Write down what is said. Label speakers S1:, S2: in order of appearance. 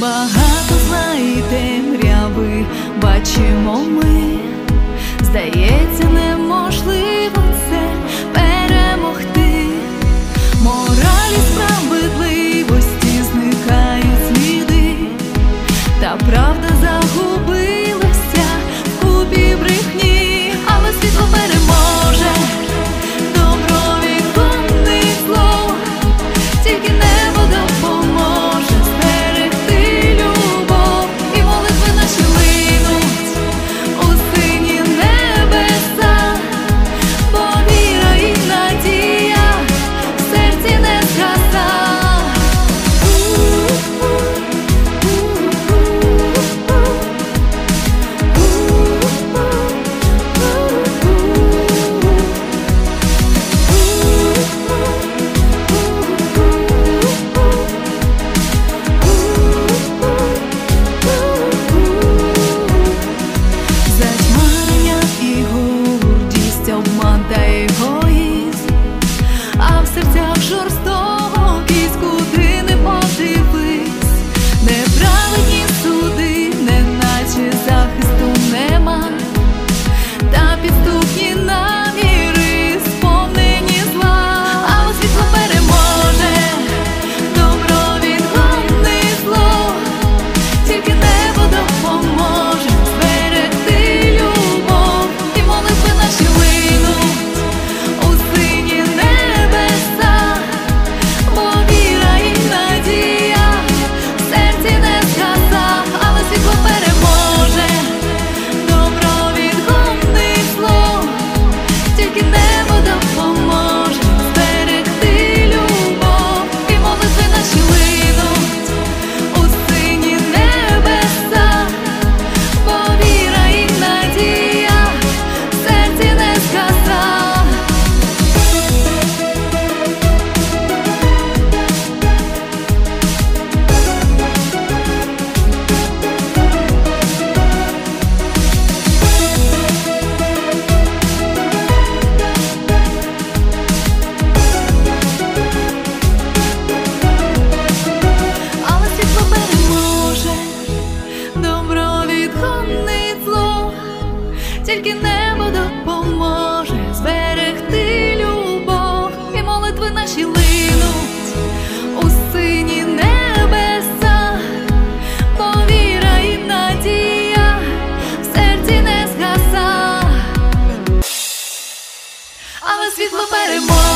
S1: Багато зла і темряви бачимо ми, здається, неможливо це перемогти. Моралі, справедливості зникають сліди, та правда загубилася в купі брехні, але світло переможе, добро відгонить зло, тільки небо допоможе зберегти любов, і молитви наші линуть у сині небеса, бо віра і надія в серці не згаса. Обман та егоїзм, а в серцях жорстокість, куди не подивись. Неправедні суди, неначе захисту нема, та підступні наміри сповнені зла, але світло переможе, добро відгонить зло, тільки небо допоможе зберегти любов, і молитви наші тільки небо допоможе зберегти любов, і молитви наші линуть у сині небеса, бо віра і надія в серці не згаса, але світло переможе.